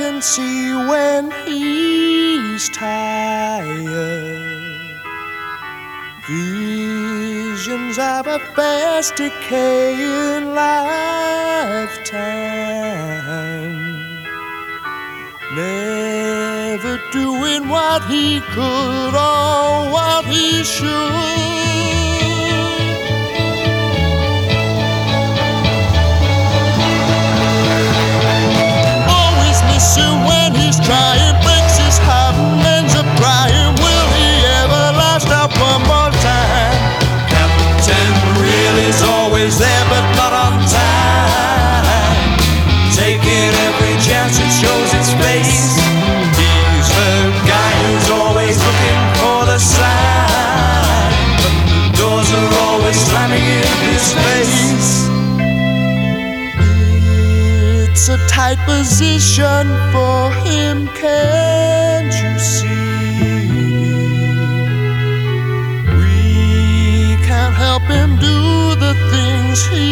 can see when he's tired. Visions of a fast decaying lifetime, never doing what he could or what he should. Always missing when he's trying, breaks his heart and ends up crying. Will he ever last out one more time? Captain Really's always there but not on time, taking every chance it shows its face. He's the guy who's always looking for the sign, but the doors are always slamming in his face. It's a tight position for him, can't you see? We can't help him do the things he